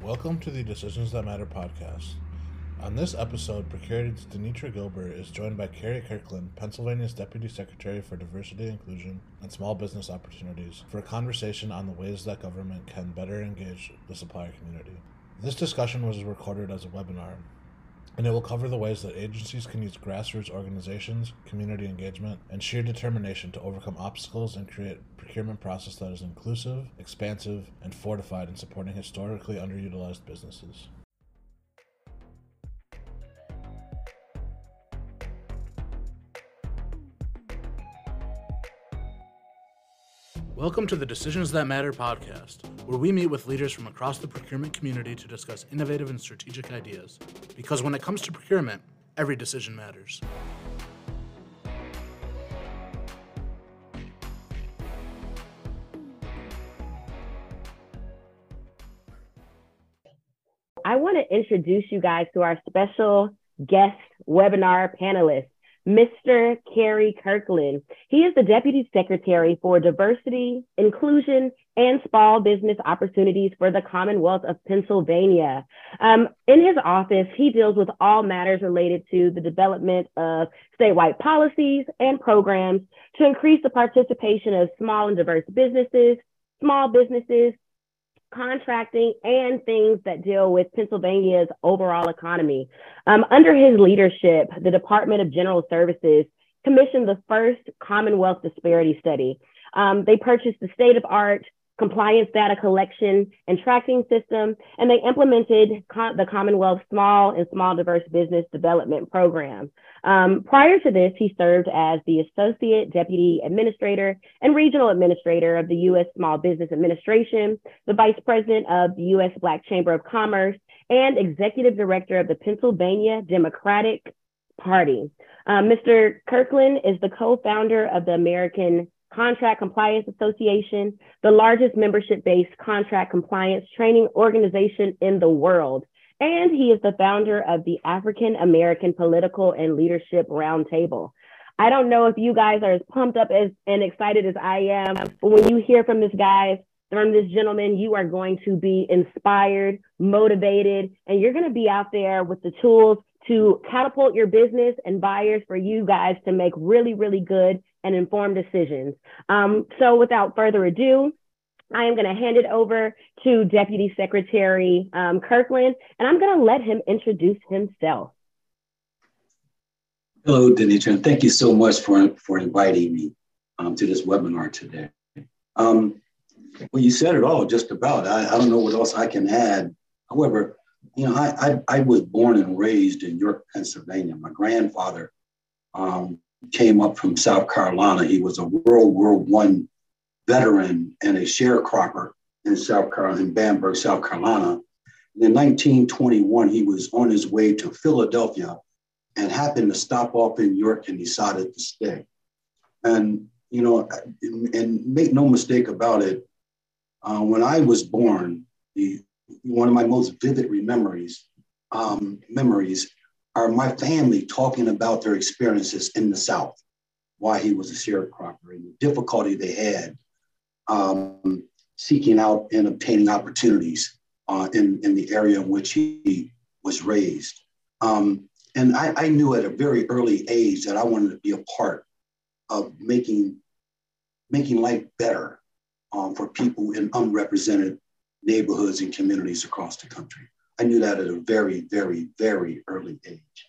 Welcome to the Decisions That Matter podcast. On this episode, Precarity's Denitra Gilbert is joined by Carrie Kirkland, Pennsylvania's Deputy Secretary for Diversity, Inclusion, and Small Business Opportunities, for a conversation on the ways that government can better engage the supplier community. This discussion was recorded as a webinar, and it will cover the ways that agencies can use grassroots organizations, community engagement, and sheer determination to overcome obstacles and create a procurement process that is inclusive, expansive, and fortified in supporting historically underutilized businesses. Welcome to the Decisions That Matter podcast, where we meet with leaders from across the procurement community to discuss innovative and strategic ideas. Because when it comes to procurement, every decision matters. I want to introduce you guys to our special guest webinar panelist, Mr. Carrie Kirkland. He is the Deputy Secretary for Diversity, Inclusion, and Small Business Opportunities for the Commonwealth of Pennsylvania. In his office, he deals with all matters related to the development of statewide policies and programs to increase the participation of small and diverse businesses, small businesses, contracting, and things that deal with Pennsylvania's overall economy. Under his leadership, the Department of General Services commissioned the first Commonwealth Disparity Study. They purchased the state-of-the-art compliance data collection and tracking system, and they implemented the Commonwealth Small and Small Diverse Business Development Program. Prior to this, he served as the Associate Deputy Administrator and Regional Administrator of the U.S. Small Business Administration, the Vice President of the U.S. Black Chamber of Commerce, and Executive Director of the Pennsylvania Democratic Party. Mr. Kirkland is the co-founder of the American Contract Compliance Association, the largest membership-based contract compliance training organization in the world. And he is the founder of the African American Political and Leadership Roundtable. I don't know if you guys are as pumped up and excited as I am, but when you hear from this gentleman, you are going to be inspired, motivated, and you're going to be out there with the tools to catapult your business and buyers for you guys to make really, really good and informed decisions. So without further ado, I am going to hand it over to Deputy Secretary Kirkland, and I'm going to let him introduce himself. Hello, Denitra, and thank you so much for inviting me to this webinar today. Well, you said it all just about. I don't know what else I can add. However, you know, I was born and raised in York, Pennsylvania. My grandfather came up from South Carolina. He was a World War I veteran and a sharecropper in Bamberg, South Carolina. In 1921, he was on his way to Philadelphia and happened to stop off in York and decided to stay. And, you know, and make no mistake about it, when I was born, one of my most vivid memories are my family talking about their experiences in the South, why he was a sharecropper and the difficulty they had seeking out and obtaining opportunities in the area in which he was raised. And I knew at a very early age that I wanted to be a part of making life better for people in unrepresented neighborhoods and communities across the country. I knew that at a very, very, very early age.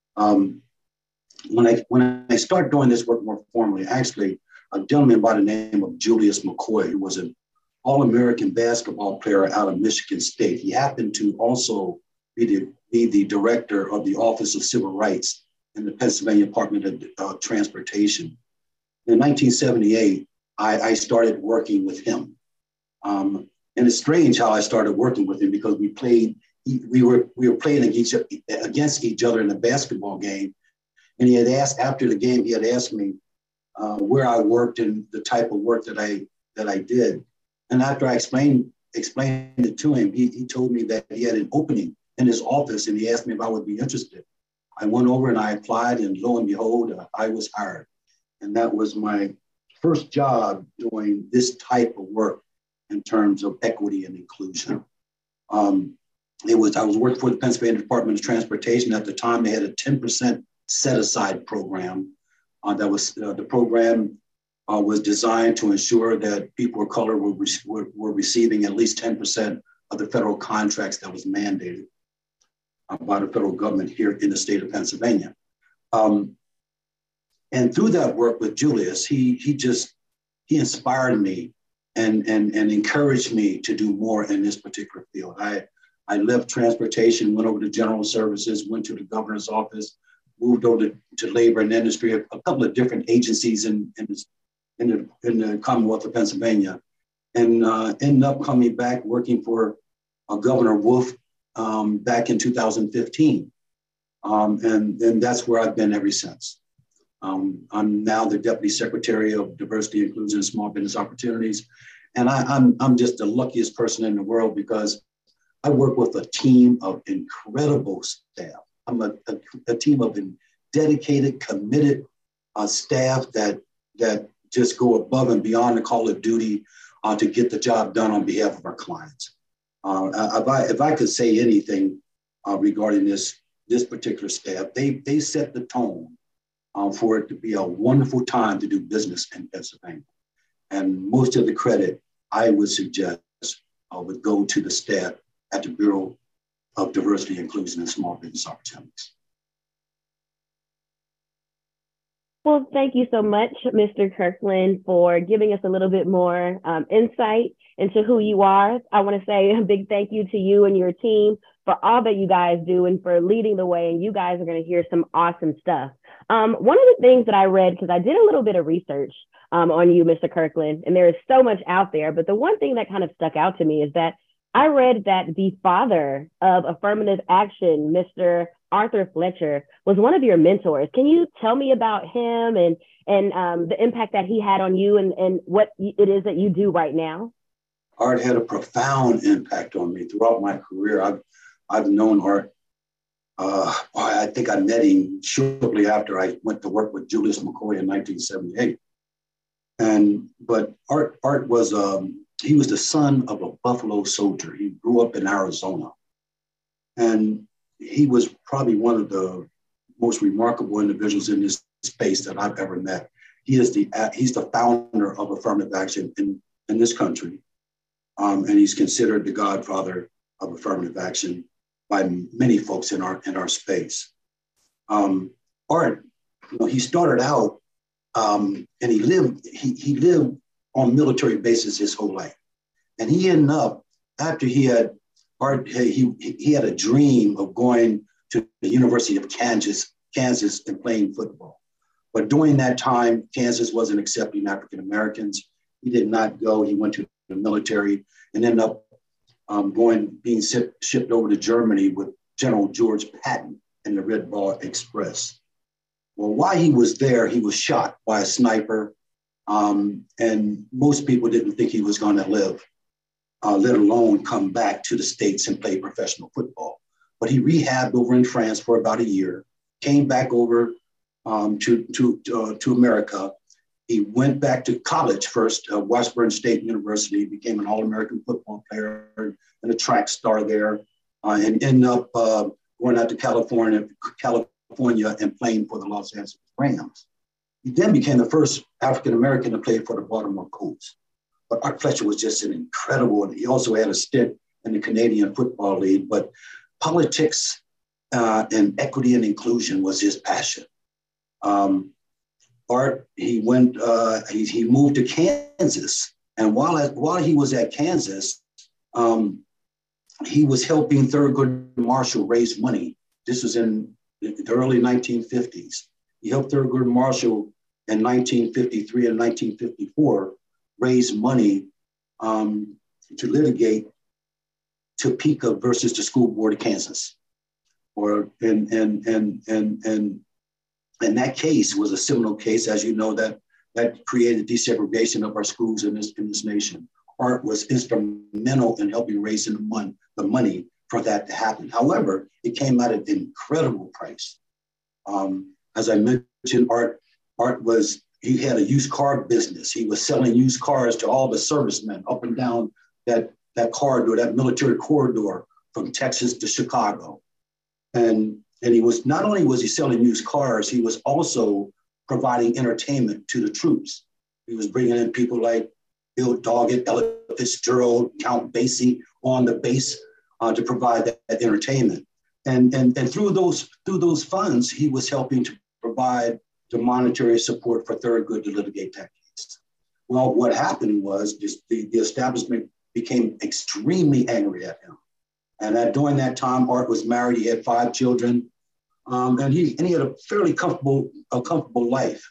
When I started doing this work more formally, actually, a gentleman by the name of Julius McCoy, who was an All-American basketball player out of Michigan State. He happened to also be the director of the Office of Civil Rights in the Pennsylvania Department of Transportation. In 1978, I started working with him. And it's strange how I started working with him because we were playing against each other in a basketball game. And he had asked, after the game, he had asked me where I worked and the type of work that I did. And after I explained it to him, he told me that he had an opening in his office and he asked me if I would be interested. I went over and I applied, and lo and behold, I was hired. And that was my first job doing this type of work in terms of equity and inclusion. I was working for the Pennsylvania Department of Transportation at the time. They had a 10% set aside program. The program was designed to ensure that people of color were receiving at least 10% of the federal contracts that was mandated by the federal government here in the state of Pennsylvania. And through that work with Julius, he inspired me and encouraged me to do more in this particular field. I left transportation, went over to general services, went to the governor's office, moved over to labor and industry, a couple of different agencies in the Commonwealth of Pennsylvania, and ended up coming back working for Governor Wolf back in 2015. And that's where I've been ever since. I'm now the Deputy Secretary of Diversity, Inclusion, and Small Business Opportunities. And I'm just the luckiest person in the world because I work with a team of incredible staff. I'm a team of dedicated, committed staff that just go above and beyond the call of duty to get the job done on behalf of our clients. If I could say anything regarding this particular staff, they set the tone for it to be a wonderful time to do business in Pennsylvania. And most of the credit, I would suggest, would go to the staff at the Bureau of Diversity, Inclusion, and Small Business Opportunities. Well, thank you so much, Mr. Kirkland, for giving us a little bit more insight into who you are. I want to say a big thank you to you and your team for all that you guys do and for leading the way. And you guys are going to hear some awesome stuff. One of the things that I read, because I did a little bit of research on you, Mr. Kirkland, and there is so much out there, but the one thing that kind of stuck out to me is that I read that the father of affirmative action, Mr. Arthur Fletcher, was one of your mentors. Can you tell me about him and the impact that he had on you and what it is that you do right now? Art had a profound impact on me throughout my career. I've known Art. I think I met him shortly after I went to work with Julius McCoy in 1978. But Art was he was the son of a Buffalo soldier. He grew up in Arizona, and he was probably one of the most remarkable individuals in this space that I've ever met. He's the founder of affirmative action in this country, and he's considered the godfather of affirmative action by many folks in our space. Art, he started out and he lived on military bases his whole life, and he ended up after he had a dream of going to the University of Kansas and playing football. But during that time, Kansas wasn't accepting African Americans. He did not go. He went to the military and ended up being shipped over to Germany with General George Patton in the Red Ball Express. Well, while he was there, he was shot by a sniper, and most people didn't think he was going to live, let alone come back to the States and play professional football. But he rehabbed over in France for about a year, came back over to America. He went back to college first, Washburn State University, became an All-American football player and a track star there, and ended up going out to California and playing for the Los Angeles Rams. He then became the first African-American to play for the Baltimore Colts. But Art Fletcher was just an incredible, and he also had a stint in the Canadian Football League, but politics and equity and inclusion was his passion. Art, he moved to Kansas, and while he was at Kansas, he was helping Thurgood Marshall raise money. This was in the early 1950s. He helped Thurgood Marshall in 1953 and 1954 raise money to litigate Topeka versus the School Board of Kansas. And that case was a seminal case, as you know, that created desegregation of our schools in this nation. Art was instrumental in helping raise the money for that to happen. However, it came at an incredible price. As I mentioned, Art he had a used car business. He was selling used cars to all the servicemen up and down that corridor, that military corridor from Texas to Chicago. And he was, not only was he selling used cars, he was also providing entertainment to the troops. He was bringing in people like Bill Doggett, Ella Fitzgerald, Count Basie on the base to provide that entertainment. And through those funds, he was helping to provide the monetary support for Thurgood to litigate that case. Well, what happened was the establishment became extremely angry at him. And during that time, Art was married. He had 5 children, and he had a fairly comfortable life.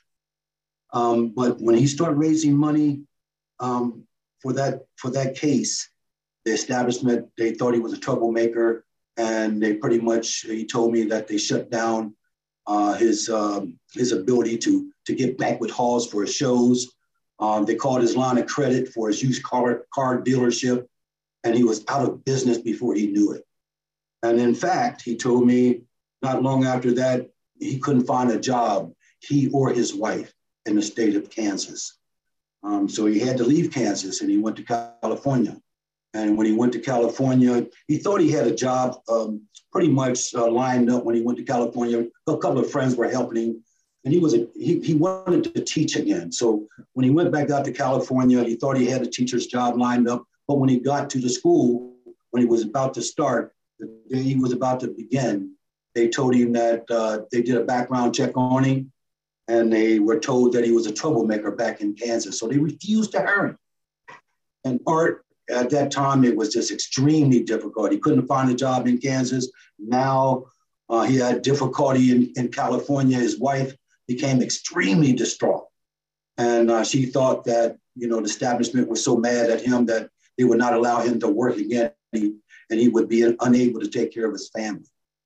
But when he started raising money for that case, the establishment, they thought he was a troublemaker, and they pretty much, he told me that they shut down his ability to get banquet halls for his shows. They called his line of credit for his used car dealership, and he was out of business before he knew it. And in fact, he told me not long after that, he couldn't find a job, he or his wife, in the state of Kansas. So he had to leave Kansas, and he went to California. And when he went to California, he thought he had a job pretty much lined up when he went to California. A couple of friends were helping him, and he wanted to teach again. So when he went back out to California, he thought he had a teacher's job lined up. But when he got to the school, when he was about to start, the day he was about to begin, they told him that they did a background check on him, and they were told that he was a troublemaker back in Kansas. So they refused to hire him. And Art, at that time, it was just extremely difficult. He couldn't find a job in Kansas. Now he had difficulty in California. His wife became extremely distraught. And she thought that, the establishment was so mad at him that they would not allow him to work again, and he would be unable to take care of his family.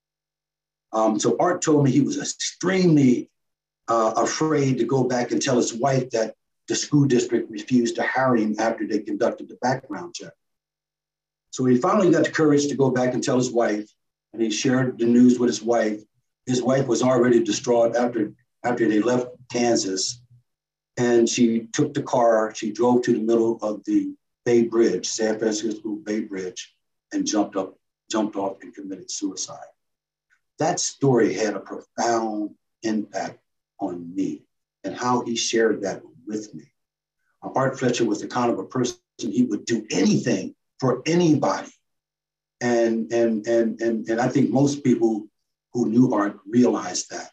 So Art told me he was extremely afraid to go back and tell his wife that the school district refused to hire him after they conducted the background check. So he finally got the courage to go back and tell his wife, and he shared the news with his wife. His wife was already distraught after they left Kansas, and she took the car, she drove to the middle of the Bay Bridge, San Francisco Bay Bridge, and jumped off and committed suicide. That story had a profound impact on me, and how he shared that with me. Art Fletcher was the kind of a person, he would do anything for anybody. And I think most people who knew Art realized that.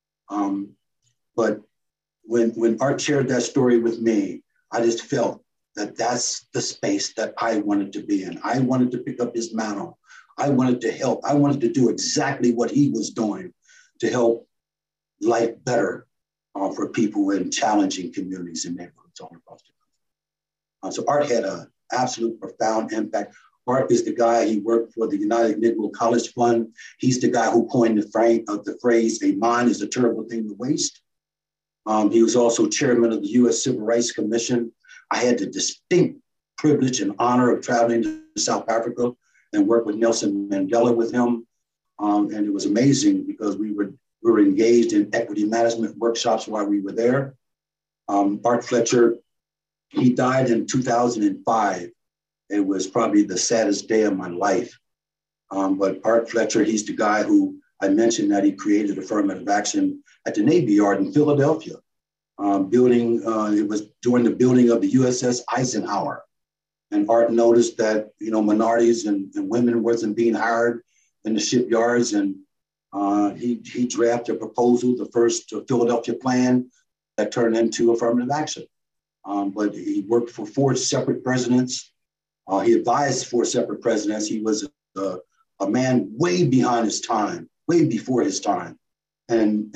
But when Art shared that story with me, I just felt that that's the space that I wanted to be in. I wanted to pick up his mantle. I wanted to help. I wanted to do exactly what he was doing to help life better for people in challenging communities and neighborhoods all across the country. So Art had an absolute profound impact. Art is the guy, he worked for the United Negro College Fund. He's the guy who coined the phrase, "A mind is a terrible thing to waste." He was also chairman of the U.S. Civil Rights Commission. I had the distinct privilege and honor of traveling to South Africa and work with Nelson Mandela with him. And it was amazing because we were engaged in equity management workshops while we were there. Art Fletcher, he died in 2005. It was probably the saddest day of my life. But Art Fletcher, he's the guy who I mentioned that he created affirmative action at the Navy Yard in Philadelphia. It was during the building of the USS Eisenhower. And Art noticed that, minorities and women wasn't being hired in the shipyards. And he drafted a proposal, the first Philadelphia plan that turned into affirmative action. But he worked for 4 separate presidents. He advised 4 separate presidents. He was a man way behind his time, way before his time. And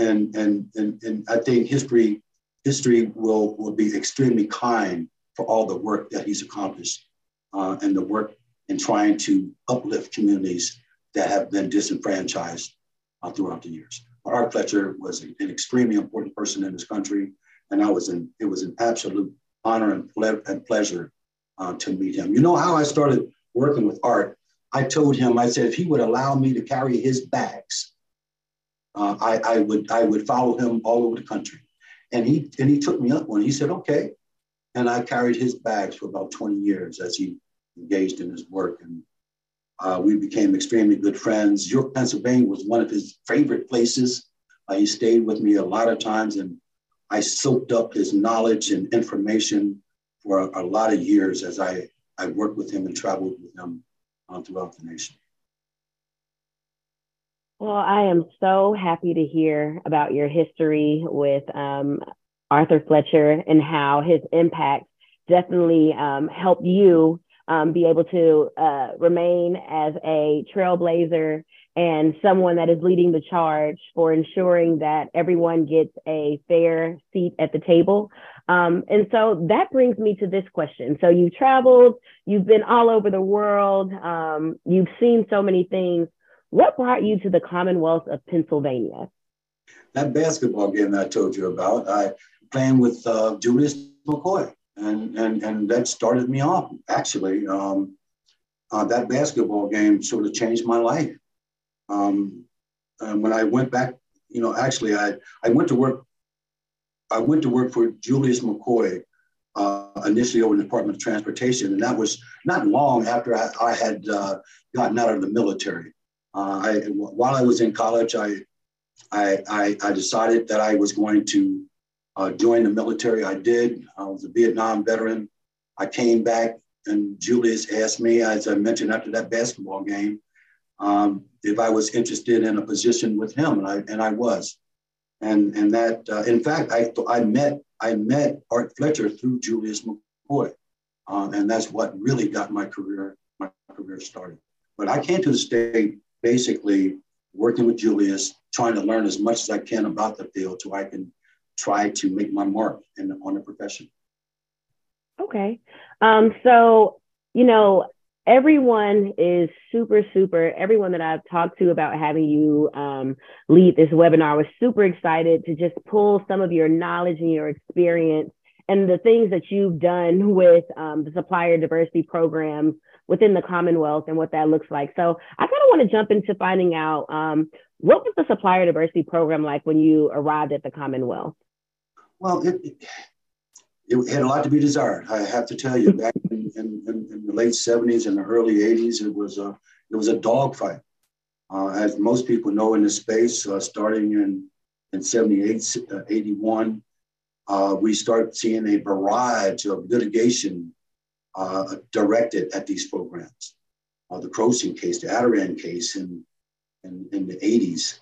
I think history will be extremely kind for all the work that he's accomplished and the work in trying to uplift communities that have been disenfranchised throughout the years. But Art Fletcher was an extremely important person in this country, and it was an absolute honor and pleasure to meet him. You know how I started working with Art? I told him, I said, if he would allow me to carry his bags, I would follow him all over the country. And he took me up on it. He said, okay. And I carried his bags for about 20 years as he engaged in his work. And We became extremely good friends. York, Pennsylvania was one of his favorite places. He stayed with me a lot of times, and I soaked up his knowledge and information for a lot of years as I worked with him and traveled with him throughout the nation. Well, I am so happy to hear about your history with Arthur Fletcher and how his impact definitely helped you be able to remain as a trailblazer and someone that is leading the charge for ensuring that everyone gets a fair seat at the table. And so that brings me to this question. So you've traveled, you've been all over the world, you've seen so many things. What brought you to the Commonwealth of Pennsylvania? That basketball game that I told you about, I playing with Julius McCoy, and that started me off. Actually, that basketball game sort of changed my life. And when I went back, actually, I went to work. I went to work for Julius McCoy initially over the Department of Transportation, and that was not long after I had gotten out of the military. While I was in college, I decided that I was going to join the military. I did. I was a Vietnam veteran. I came back, and Julius asked me, as I mentioned after that basketball game, if I was interested in a position with him, and I was. And that, in fact, I met Art Fletcher through Julius McCoy, and that's what really got my career started. But I came to the state basically working with Julius, trying to learn as much as I can about the field so I can try to make my mark on the profession. Okay. So, everyone is everyone that I've talked to about having you lead this webinar was super excited to just pull some of your knowledge and your experience and the things that you've done with the supplier diversity programs within the Commonwealth and what that looks like. So I kind of want to jump into finding out what was the supplier diversity program like when you arrived at the Commonwealth? Well, it had a lot to be desired. I have to tell you, back in the late 70s and the early 80s, it was a dogfight. As most people know in this space, starting in 78, 81, we started seeing a barrage of litigation directed at these programs. The Croson case, the Adirond case in the 80s.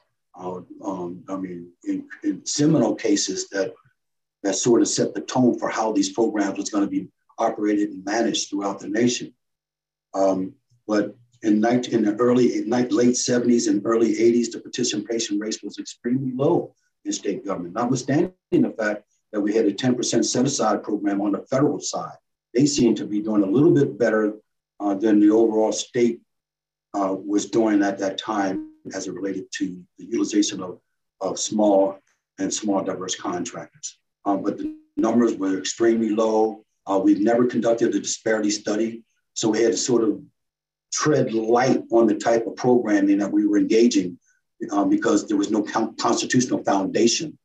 In seminal cases that sort of set the tone for how these programs was going to be operated and managed throughout the nation. But in the late 70s and early 80s, the participation rate was extremely low in state government, notwithstanding the fact that we had a 10% set-aside program on the federal side. They seem to be doing a little bit better than the overall state was doing at that time as it related to the utilization of small diverse contractors. But the numbers were extremely low. We've never conducted a disparity study, so we had to sort of tread light on the type of programming that we were engaging because there was no constitutional foundation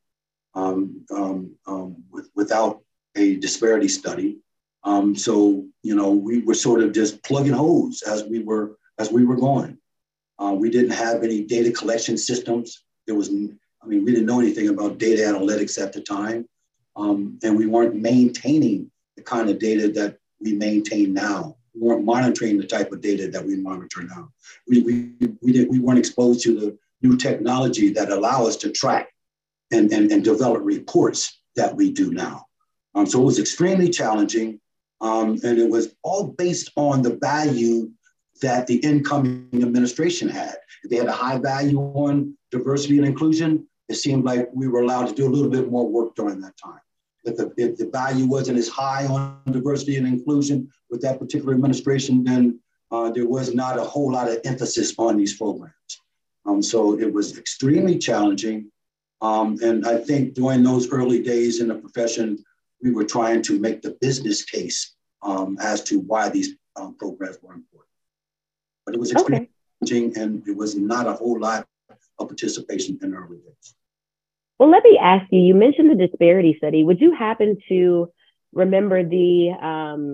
without a disparity study. So we were sort of just plugging holes as we were going. We didn't have any data collection systems. We didn't know anything about data analytics at the time, and we weren't maintaining the kind of data that we maintain now. We weren't monitoring the type of data that we monitor now. We weren't exposed to the new technology that allow us to track and develop reports that we do now. So it was extremely challenging. And it was all based on the value that the incoming administration had. If they had a high value on diversity and inclusion, it seemed like we were allowed to do a little bit more work during that time. If the value wasn't as high on diversity and inclusion with that particular administration, then there was not a whole lot of emphasis on these programs. So it was extremely challenging. And I think during those early days in the profession, we were trying to make the business case as to why these programs were important. But it was extremely challenging, and it was not a whole lot of participation in the early days. Well, let me ask you, you mentioned the disparity study. Would you happen to remember the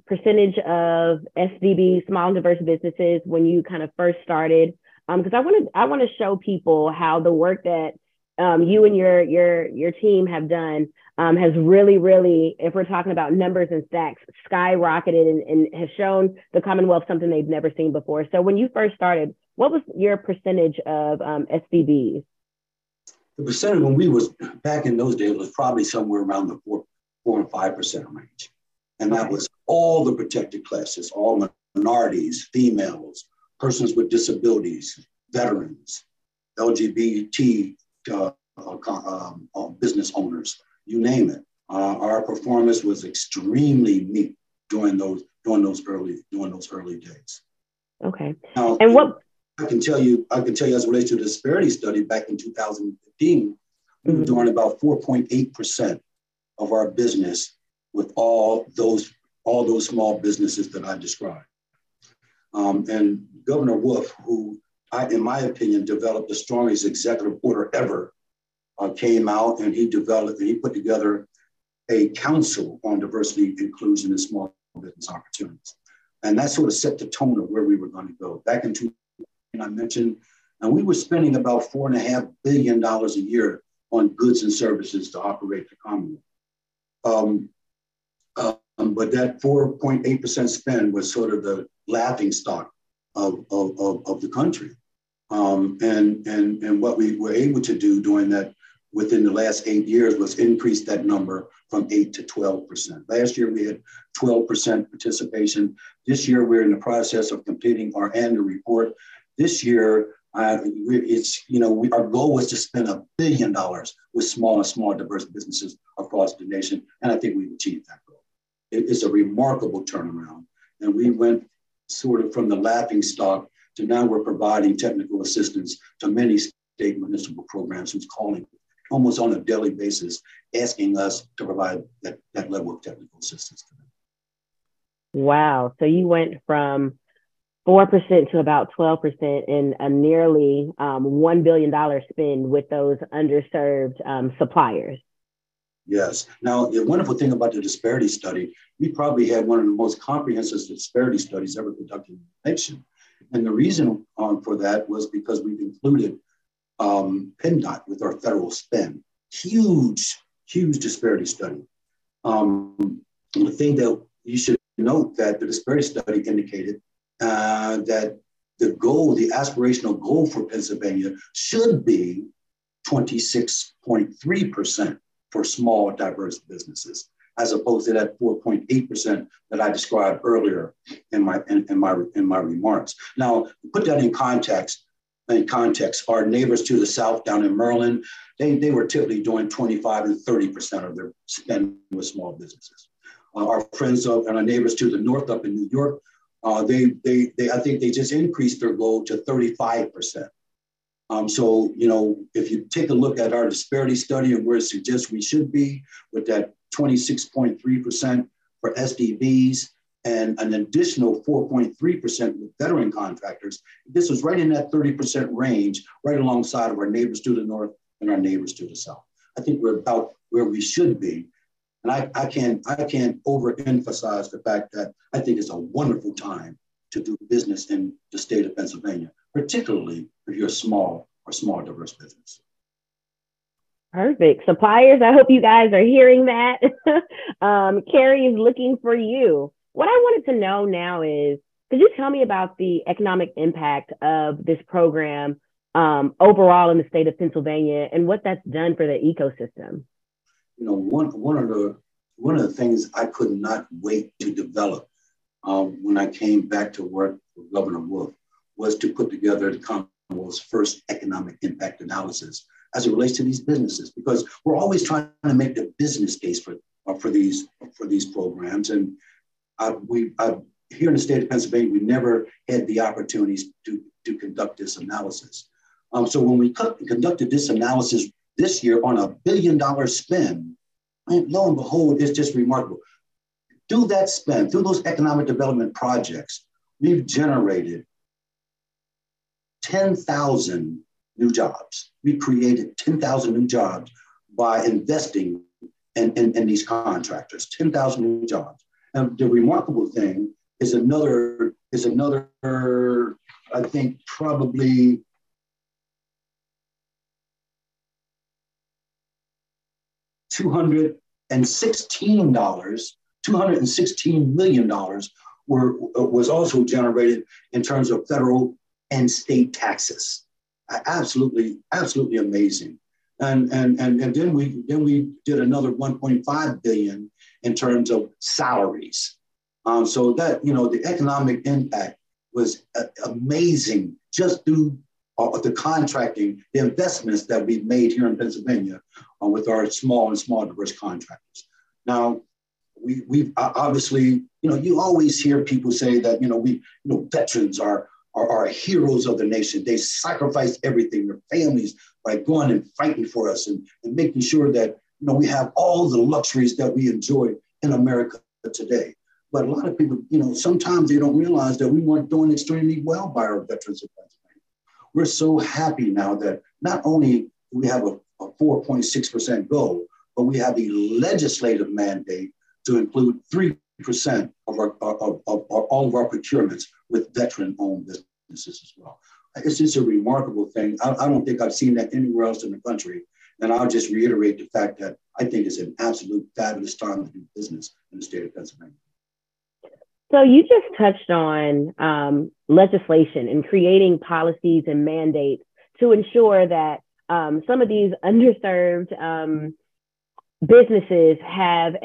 percentage of SDB, small and diverse businesses, when you kind of first started? Because I want to show people how the work that you and your team have done has really, if we're talking about numbers and stacks, skyrocketed and has shown the Commonwealth something they've never seen before. So when you first started, what was your percentage of SDBs? The percentage when we was back in those days was probably somewhere around the 4 and 5% range. And that was all the protected classes, all minorities, females, persons with disabilities, veterans, LGBT business owners, you name it. Our performance was extremely meek during those early days. Okay. Now, and what I can tell you as it relates to the disparity study back in 2015, we were doing about 4.8% of our business with all those small businesses that I described. And Governor Wolf, who in my opinion, developed the strongest executive order ever, came out and he put together a council on diversity, inclusion, and small business opportunities. And that sort of set the tone of where we were going to go. Back in 2000, I mentioned, and we were spending about $4.5 billion a year on goods and services to operate the Commonwealth. But that 4.8% spend was sort of the laughing stock of the country. And what we were able to do during that within the last 8 years was increase that number from 8 to 12%. Last year, we had 12% participation. This year, we're in the process of completing our annual report. This year, our goal was to spend $1 billion with small diverse businesses across the nation. And I think we've achieved that goal. It's a remarkable turnaround. And we went sort of from the laughing stock to now we're providing technical assistance to many state municipal programs who's calling almost on a daily basis, asking us to provide that level of technical assistance to them. Wow. So you went from 4% to about 12% in a nearly $1 billion spend with those underserved suppliers. Yes. Now, the wonderful thing about the disparity study, we probably had one of the most comprehensive disparity studies ever conducted in the nation. And the reason for that was because we've included PennDOT with our federal spend. Huge disparity study. The thing that you should note that the disparity study indicated that the aspirational goal for Pennsylvania should be 26.3% for small, diverse businesses, as opposed to that 4.8% that I described earlier in my remarks. Now, put that in context, our neighbors to the south down in Maryland, they were typically doing 25 and 30% of their spend with small businesses. Our friends and our neighbors to the north up in New York, I think they just increased their goal to 35%. So, if you take a look at our disparity study and where it suggests we should be with that 26.3% for SDBs and an additional 4.3% with veteran contractors, this was right in that 30% range, right alongside of our neighbors to the north and our neighbors to the south. I think we're about where we should be. And I can't overemphasize the fact that I think it's a wonderful time to do business in the state of Pennsylvania, particularly if you're a small diverse business. Perfect. Suppliers, I hope you guys are hearing that. Carrie is looking for you. What I wanted to know now is, could you tell me about the economic impact of this program overall in the state of Pennsylvania and what that's done for the ecosystem? One of the things I could not wait to develop when I came back to work with Governor Wolf was to put together the Commonwealth's first economic impact analysis as it relates to these businesses, because we're always trying to make the business case for these programs. And here in the state of Pennsylvania, we never had the opportunities to conduct this analysis. So when we conducted this analysis this year on $1 billion spend, lo and behold, it's just remarkable. Through that spend, through those economic development projects, we've generated 10,000 new jobs. We created 10,000 new jobs by investing in these contractors, 10,000 new jobs. And the remarkable thing is another, I think, probably $216 million was also generated in terms of federal and state taxes. Absolutely amazing. And then we did another 1.5 billion in terms of salaries. So that, the economic impact was amazing just through the contracting, the investments that we've made here in Pennsylvania with our small diverse contractors. Now, we've obviously, you always hear people say that, veterans are heroes of the nation. They sacrifice everything, their families, by going and fighting for us and making sure that, we have all the luxuries that we enjoy in America today. But a lot of people, sometimes they don't realize that we weren't doing extremely well by our veterans of Pennsylvania. We're so happy now that not only do we have a 4.6% goal, but we have a legislative mandate to include 3% of all of our procurements with veteran-owned businesses as well. It's just a remarkable thing. I don't think I've seen that anywhere else in the country. And I'll just reiterate the fact that I think it's an absolute fabulous time to do business in the state of Pennsylvania. So you just touched on legislation and creating policies and mandates to ensure that some of these underserved businesses have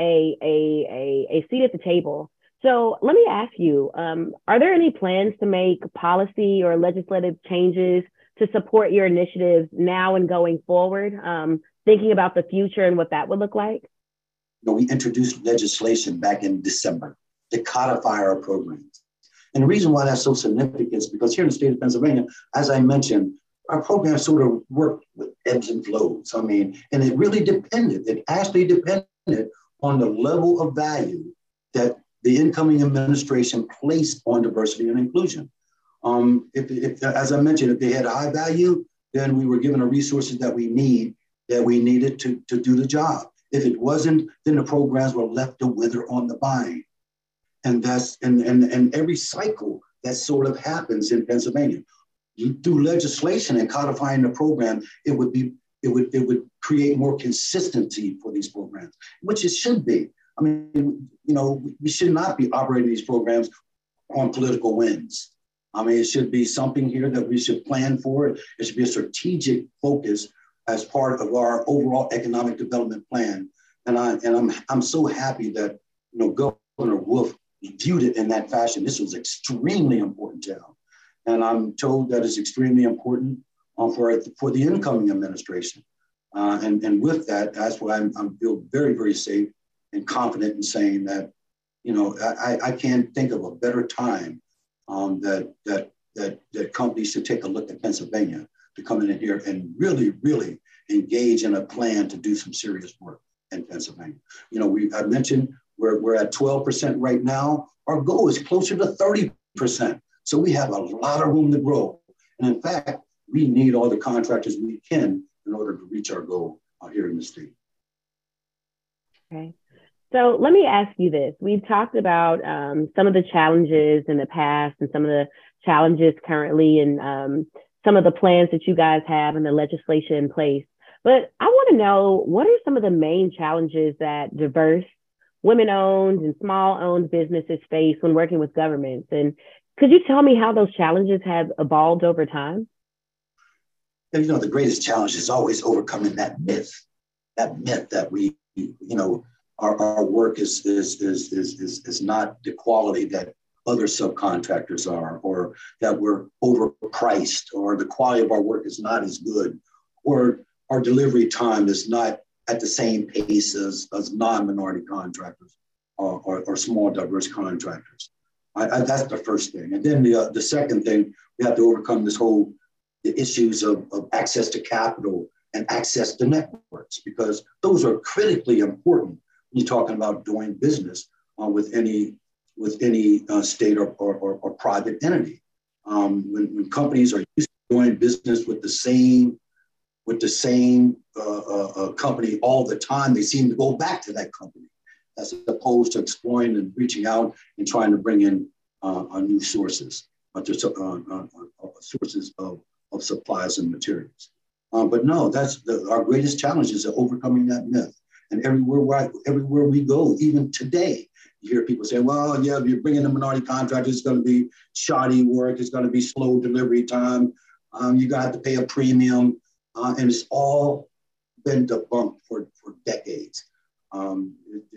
a seat at the table. So let me ask you, are there any plans to make policy or legislative changes to support your initiatives now and going forward, thinking about the future and what that would look like? We introduced legislation back in December to codify our programs. And the reason why that's so significant is because here in the state of Pennsylvania, as I mentioned, our program sort of worked with ebbs and flows. And it actually depended on the level of value that the incoming administration placed on diversity and inclusion. If as I mentioned, if they had a high value, then we were given the resources that we needed to do the job. If it wasn't, then the programs were left to wither on the vine. And and every cycle that sort of happens in Pennsylvania. Through legislation and codifying the program, it would create more consistency for these programs, which it should be. I mean, we should not be operating these programs on political wins. I mean, it should be something here that we should plan for. It should be a strategic focus as part of our overall economic development plan. And I'm so happy that Governor Wolf viewed it in that fashion. This was extremely important to him. And I'm told that it's extremely important for the incoming administration. And with that, that's why I feel very, very safe and confident in saying that, I can't think of a better time that companies should take a look at Pennsylvania to come in here and really, really engage in a plan to do some serious work in Pennsylvania. I mentioned we're at 12% right now. Our goal is closer to 30%. So we have a lot of room to grow. And in fact, we need all the contractors we can in order to reach our goal here in the state. Okay. So let me ask you this. We've talked about some of the challenges in the past and some of the challenges currently and some of the plans that you guys have and the legislation in place. But I want to know, what are some of the main challenges that diverse, women-owned and small-owned businesses face when working with governments? And could you tell me how those challenges have evolved over time? And, the greatest challenge is always overcoming that myth that we, our work is not the quality that other subcontractors are, or that we're overpriced, or the quality of our work is not as good, or our delivery time is not at the same pace as non-minority contractors or small diverse contractors. That's the first thing. And then the second thing, we have to overcome the issues of access to capital and access to networks, because those are critically important when you're talking about doing business with any state or private entity. When companies are used to doing business with the same company all the time, they seem to go back to that company. as opposed to exploring and reaching out and trying to bring in new sources, sources of supplies and materials. But no, that's our greatest challenge is overcoming that myth. And everywhere we go, even today, you hear people say, well, yeah, if you're bringing in minority contractors, it's going to be shoddy work. It's going to be slow delivery time. You're going to have to pay a premium. And it's all been debunked for decades. I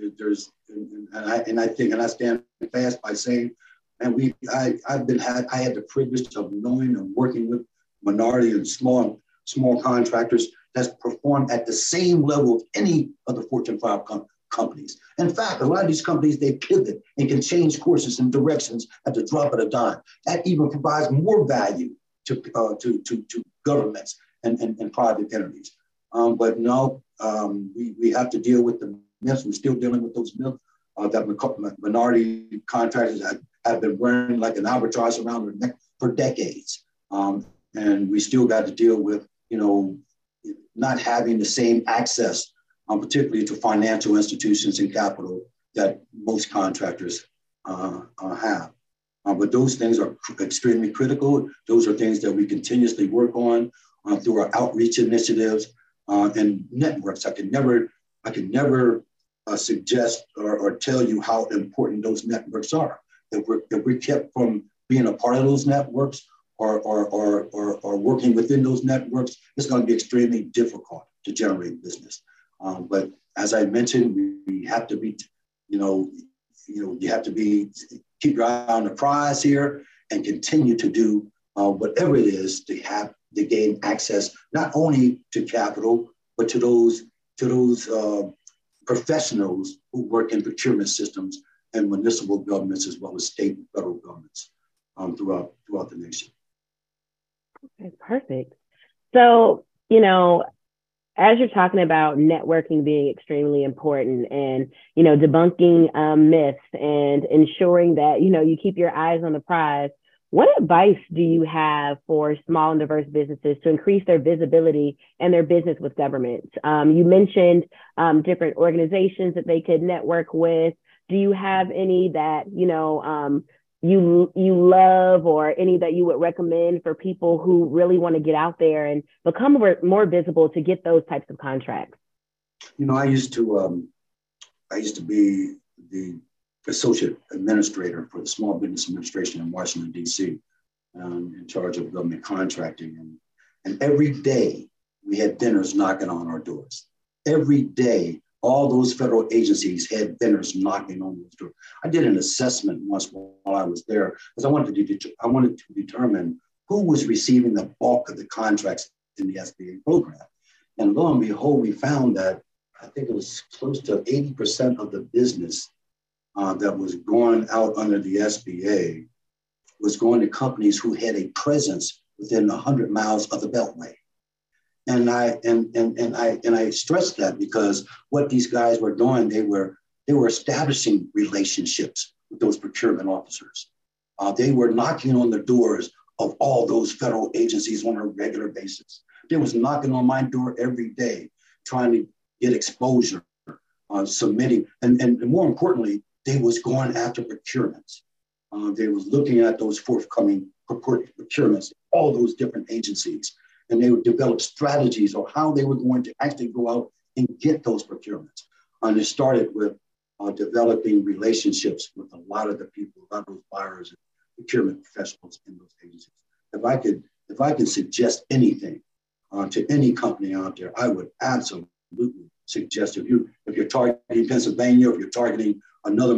stand fast by saying, and I had the privilege of knowing and working with minority and small contractors that's performed at the same level of any of the Fortune 5 companies. In fact, a lot of these companies, they pivot and can change courses and directions at the drop of a dime. That even provides more value to governments and private entities. But no, we have to deal with the myths. We're still dealing with those myths that minority contractors have been wearing like an albatross around their neck for decades. And we still got to deal with, not having the same access, particularly to financial institutions and capital that most contractors have. But those things are extremely critical. Those are things that we continuously work on through our outreach initiatives and networks. I can never suggest or tell you how important those networks are. If we're kept from being a part of those networks or working within those networks, it's going to be extremely difficult to generate business. But as I mentioned, we have to be, you have to keep your eye on the prize here and continue to do whatever it is to gain access not only to capital but to those professionals who work in procurement systems and municipal governments as well as state and federal governments throughout the nation. Okay, perfect. So, as you're talking about networking being extremely important and, debunking myths and ensuring that, you keep your eyes on the prize, what advice do you have for small and diverse businesses to increase their visibility and their business with governments? You mentioned different organizations that they could network with. Do you have any that, you love or any that you would recommend for people who really want to get out there and become more visible to get those types of contracts? I used to be the associate administrator for the Small Business Administration in Washington, D.C., in charge of government contracting. And every day we had vendors knocking on our doors. Every day, all those federal agencies had vendors knocking on those doors. I did an assessment once while I was there because I wanted to determine who was receiving the bulk of the contracts in the SBA program. And lo and behold, we found that I think it was close to 80% of the business that was going out under the SBA was going to companies who had a presence within 100 miles of the Beltway. And I stressed that because what these guys were doing, they were establishing relationships with those procurement officers. They were knocking on the doors of all those federal agencies on a regular basis. They was knocking on my door every day, trying to get exposure, submitting, and more importantly, they was going after procurements. They was looking at those forthcoming procurements, all those different agencies, and they would develop strategies on how they were going to actually go out and get those procurements. And it started with developing relationships with a lot of the people, a lot of those buyers and procurement professionals in those agencies. If I could suggest anything to any company out there, I would absolutely suggest if you're targeting Pennsylvania, if you're targeting another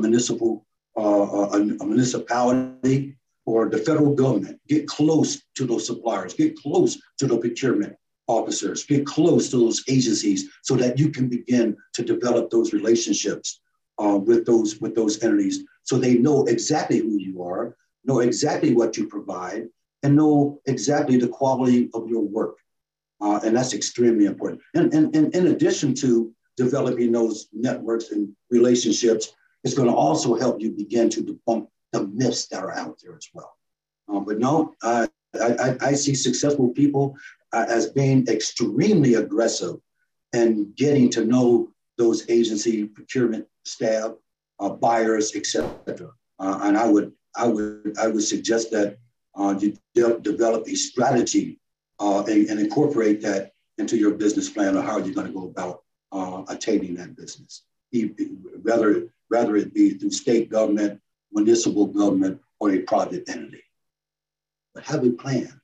a municipality or the federal government, get close to those suppliers, get close to the procurement officers, get close to those agencies so that you can begin to develop those relationships with those entities so they know exactly who you are, know exactly what you provide, and know exactly the quality of your work. And that's extremely important. And in addition to developing those networks and relationships, it's going to also help you begin to debunk the myths that are out there as well. But no, I see successful people as being extremely aggressive and getting to know those agency procurement staff buyers, etc. And I would suggest that you develop a strategy and incorporate that into your business plan of how you're going to go about attaining that business, whether it be through state government, municipal government, or a private entity. But have a plan.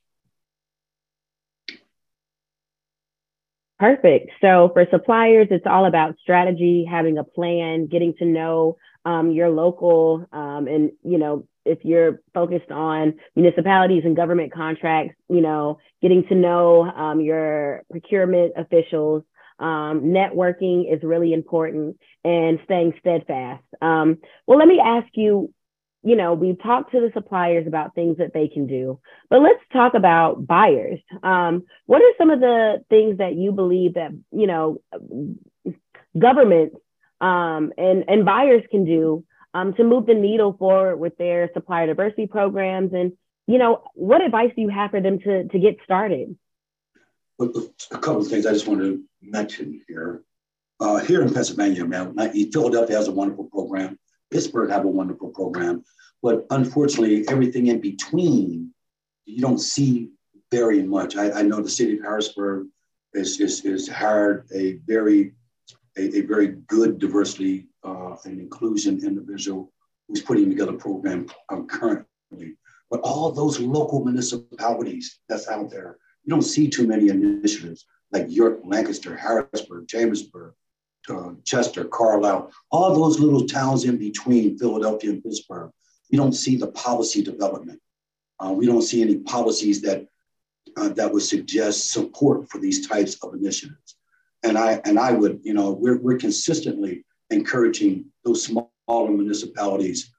Perfect. So for suppliers, it's all about strategy, having a plan, getting to know your local, and, if you're focused on municipalities and government contracts, getting to know your procurement officials. Networking is really important, and staying steadfast. Well, let me ask you, we've talked to the suppliers about things that they can do, but let's talk about buyers. What are some of the things that you believe that, governments and buyers can do to move the needle forward with their supplier diversity programs? And, what advice do you have for them to get started? Well, a couple of things I just want to mention here. Here in Pennsylvania, man, Philadelphia has a wonderful program. Pittsburgh have a wonderful program, but unfortunately, everything in between, you don't see very much. I know the city of Harrisburg is hired a very good diversity and inclusion individual who's putting together a program currently. But all those local municipalities that's out there, you don't see too many initiatives like York, Lancaster, Harrisburg, Chambersburg, Chester, Carlisle, all those little towns in between Philadelphia and Pittsburgh. You don't see the policy development. We don't see any policies that would suggest support for these types of initiatives. And I would, we're consistently encouraging those smaller municipalities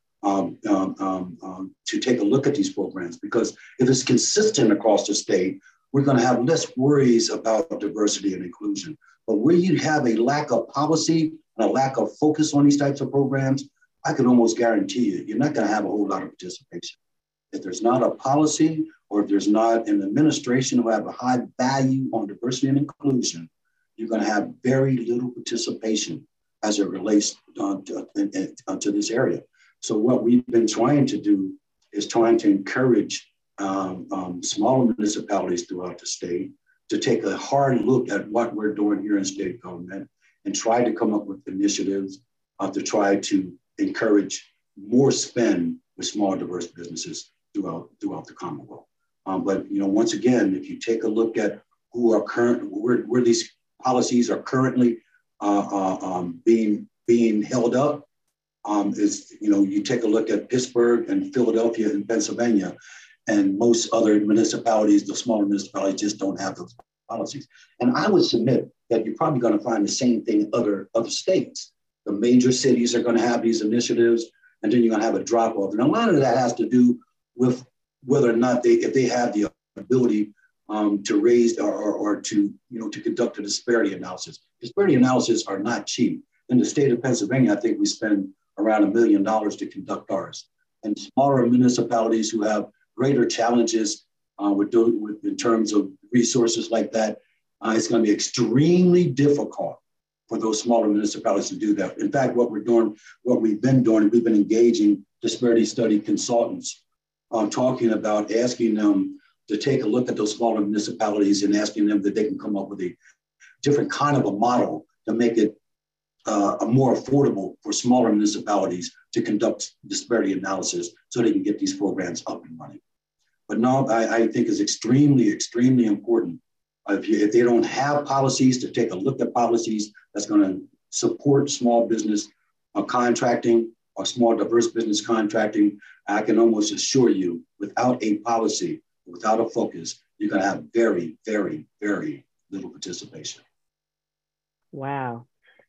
to take a look at these programs, because if it's consistent across the state, we're going to have less worries about diversity and inclusion. But where you have a lack of policy and a lack of focus on these types of programs, I can almost guarantee you're not going to have a whole lot of participation. If there's not a policy, or if there's not an administration who have a high value on diversity and inclusion, you're going to have very little participation as it relates to this area. So what we've been trying to do is trying to encourage smaller municipalities throughout the state to take a hard look at what we're doing here in state government and try to come up with initiatives to try to encourage more spend with small diverse businesses throughout the Commonwealth. But once again, if you take a look at where these policies are currently being held up, you take a look at Pittsburgh and Philadelphia and Pennsylvania, and most other municipalities, the smaller municipalities, just don't have those policies. And I would submit that you're probably going to find the same thing in other states. The major cities are going to have these initiatives, and then you're going to have a drop off. And a lot of that has to do with whether or not if they have the ability to raise or to conduct a disparity analysis. Disparity analysis are not cheap. In the state of Pennsylvania, I think we spend around $1 million to conduct ours. And smaller municipalities who have greater challenges in terms of resources like that, it's going to be extremely difficult for those smaller municipalities to do that. In fact, we've been engaging disparity study consultants, talking about asking them to take a look at those smaller municipalities and asking them that they can come up with a different kind of a model to make it more affordable for smaller municipalities to conduct disparity analysis so they can get these programs up and running. But no, I think it's extremely, extremely important. If they don't have policies, to take a look at policies that's going to support small business contracting or small diverse business contracting, I can almost assure you, without a policy, without a focus, you're going to have very, very, very little participation. Wow.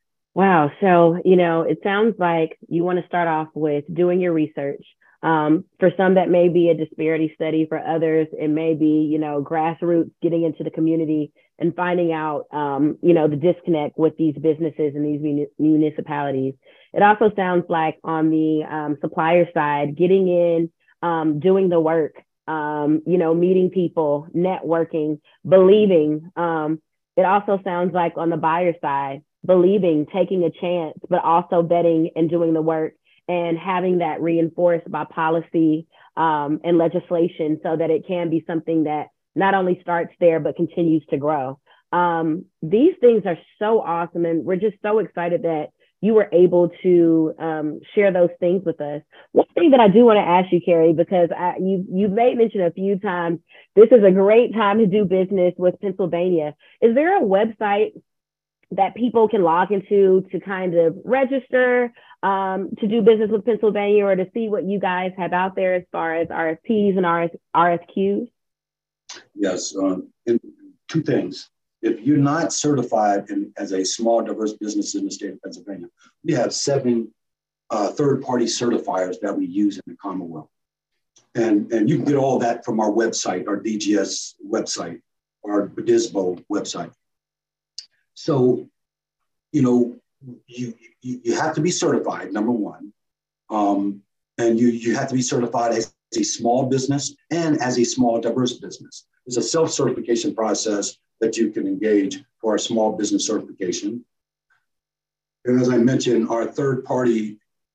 So, it sounds like you want to start off with doing your research. For some, that may be a disparity study. For others, it may be, grassroots, getting into the community and finding out, the disconnect with these businesses and these municipalities. It also sounds like on the supplier side, getting in, doing the work, meeting people, networking, believing. It also sounds like on the buyer side, believing, taking a chance, but also betting and doing the work and having that reinforced by policy and legislation so that it can be something that not only starts there, but continues to grow. These things are so awesome. And we're just so excited that you were able to share those things with us. One thing that I do want to ask you, Carrie, because you've made mention a few times, this is a great time to do business with Pennsylvania. Is there a website that people can log into to kind of register to do business with Pennsylvania, or to see what you guys have out there as far as RFPs and RFQs? Yes, and two things. If you're not certified as a small, diverse business in the state of Pennsylvania, we have 7 third-party certifiers that we use in the Commonwealth. And you can get all that from our website, our DGS website, our BDSBO website. So, you have to be certified, number one. And you have to be certified as a small business and as a small, diverse business. It's a self-certification process that you can engage for a small business certification. And as I mentioned, our third-party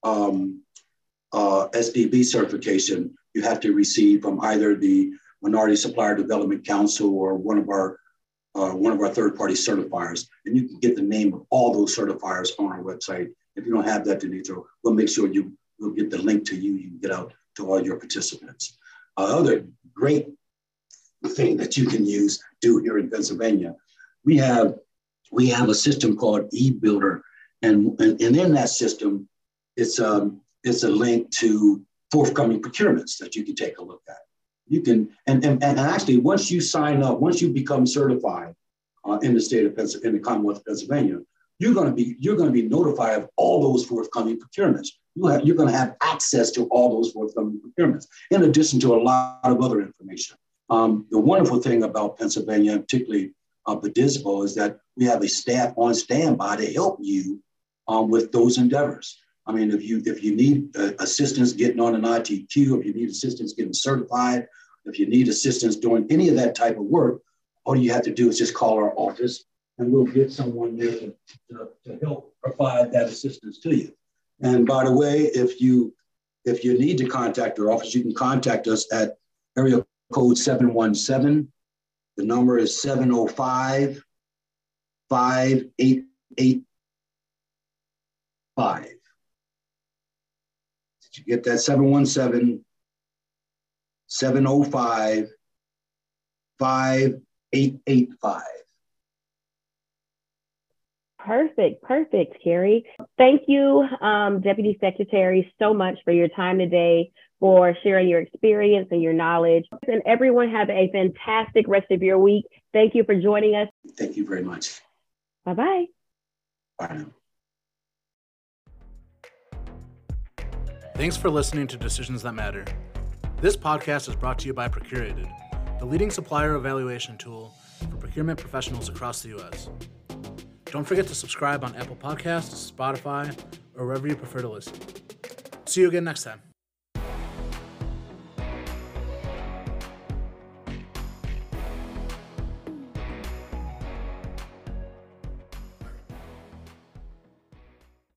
SDB certification, you have to receive from either the Minority Supplier Development Council or one of our third-party certifiers. And you can get the name of all those certifiers on our website. If you don't have that, Denitra, we'll make sure we'll get the link to you. You can get out to all your participants. Other great thing that you can do here in Pennsylvania, we have a system called eBuilder, and in that system, it's a link to forthcoming procurements that you can take a look at. You can and actually, once you sign up, once you become certified in the state of Pennsylvania, in the Commonwealth of Pennsylvania, you're going to be notified of all those forthcoming procurements. You're going to have access to all those forthcoming procurements, in addition to a lot of other information. The wonderful thing about Pennsylvania, particularly BDSBO, is that we have a staff on standby to help you with those endeavors. I mean, if you need assistance getting on an ITQ, if you need assistance getting certified, if you need assistance doing any of that type of work, all you have to do is just call our office, and we'll get someone there to help provide that assistance to you. And by the way, if you need to contact our office, you can contact us at area code 717. The number is 705-5885. Did you get that? 717-705-5885. Perfect, Carrie. Thank you, Deputy Secretary, so much for your time today, for sharing your experience and your knowledge. And everyone have a fantastic rest of your week. Thank you for joining us. Thank you very much. Bye-bye. Bye now. Thanks for listening to Decisions That Matter. This podcast is brought to you by Procurated, the leading supplier evaluation tool for procurement professionals across the U.S. Don't forget to subscribe on Apple Podcasts, Spotify, or wherever you prefer to listen. See you again next time.